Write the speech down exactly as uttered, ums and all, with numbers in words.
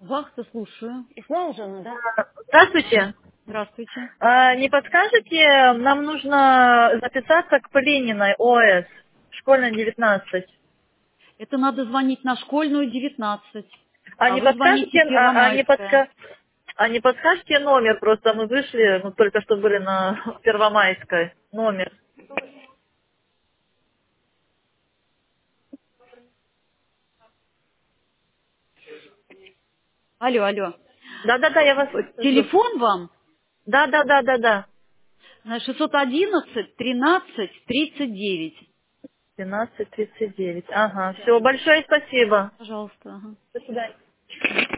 Вахта, слушаю. Исполнено, да? Здравствуйте. Здравствуйте. А, не подскажете, нам нужно записаться к Полининой ОС, школьная девятнадцать. Это надо звонить на школьную девятнадцать. А А не вы подскажете, звоните а, а не Первомайская. подска... а не подскажете номер, просто мы вышли, ну только что были на Первомайской. Номер. Алло, алло. Да-да-да, я вас Э, слышу. Телефон вам? Да-да-да-да-да. На шестьсот одиннадцать тринадцать тридцать девять. двенадцать тридцать девять. Ага, все, большое спасибо. Пожалуйста. Ага. До свидания.